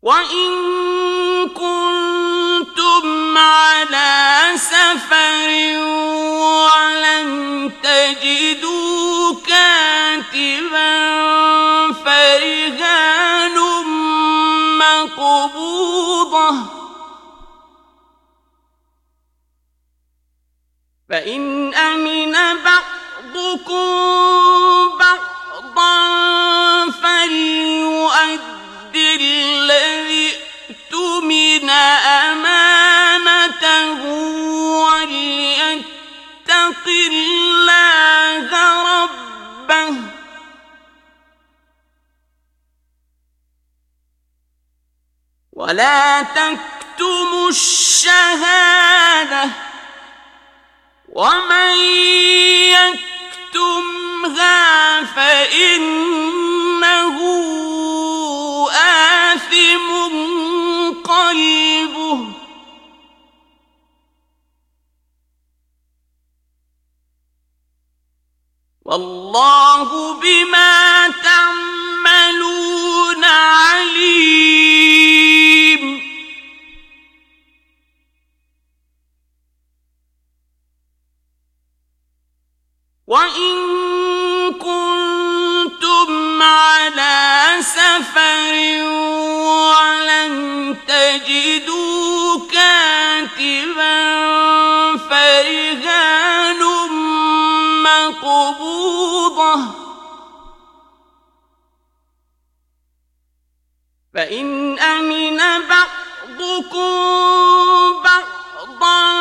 وإن كنتم على سفر ولم تجدوا كاتبا فرهان مقبوضة فإن أمن بعضكم بعضا فليؤد الذي اؤتمن أمانته وليتق الله ربه ولا تكتموا الشهادة ومن يكتمها فإنه آثم قلبه والله بما تعملون عليم. وإن كنتم على سفر ولم تجدوا كاتبا فرهان مقبوضة فإن أمن بعضكم بعضا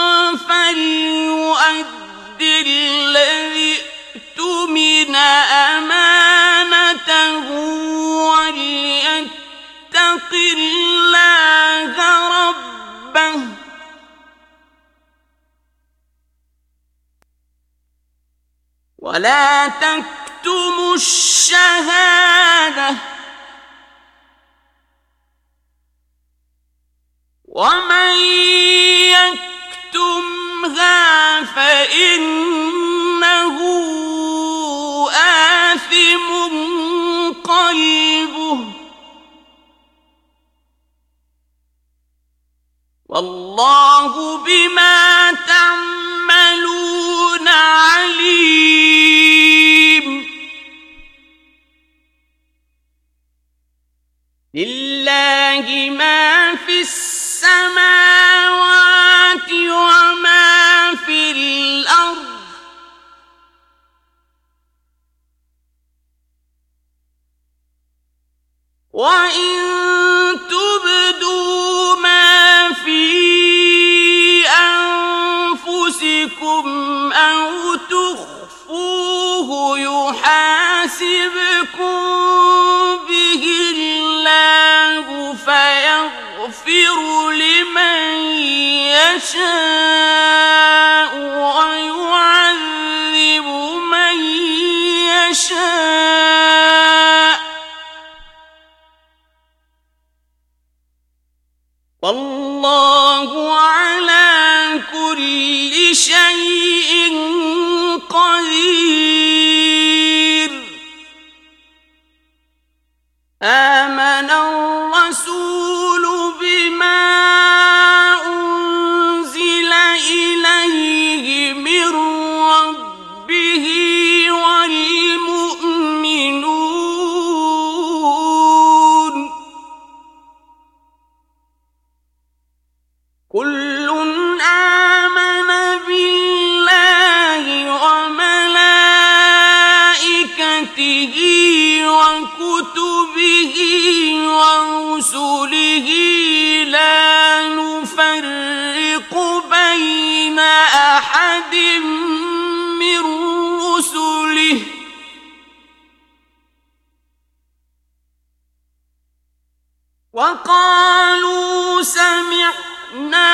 فليؤد الذي اؤتمن أمانته وليتق الله ربه ولا تكتموا الشهادة ومن يكتمها فإنه آثم قلبه والله بما تعملون عليم. لله ما في السماوات وما في الأرض وإن تبدوا ما في أنفسكم أو تخفوه يحاسبكم به الله فيغفر لمن يشاء ويعذب من يشاء والله على كل شيء قدير. آمن الرسول بما أنزل إليه من ربه والمؤمنون كل آمن بالله وملائكته وكتبه ورسله لا نفرق بين أحد من رسله وقالوا سمعنا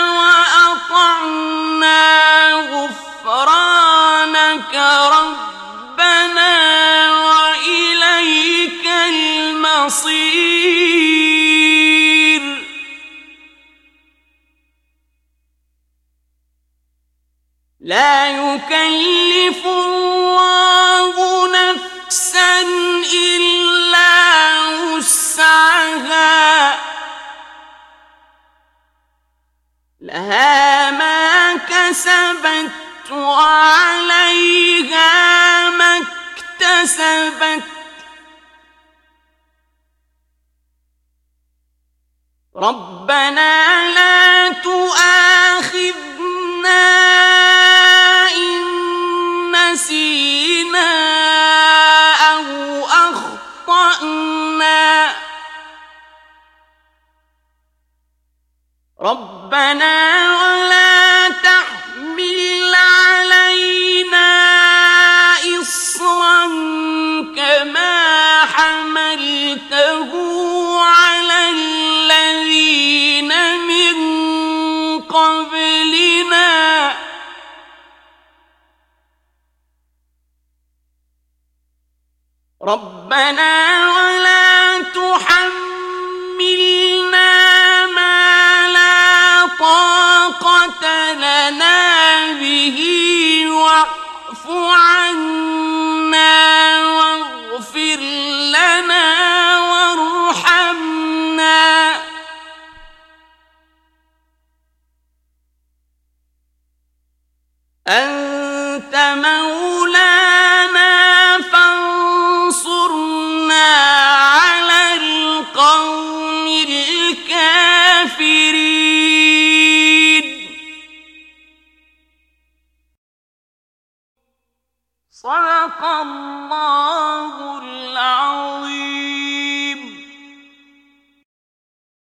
وأطعنا غفرانك ربنا وإليك المصير. لا يكلف الله نفسا إلا وسعها لها ما كسبت وعليها ما اكتسبت ربنا لا تؤاخذنا إن نسينا أو أخطأنا ربنا ولا تحمل علينا إصرا كما حملته على الذين من قبلنا ربنا ولا تحملنا ما لا طاقة لنا به واعف عنا واغفر لنا وارحمنا أنت مولانا فانصرنا على القوم الكافرين. صدق الله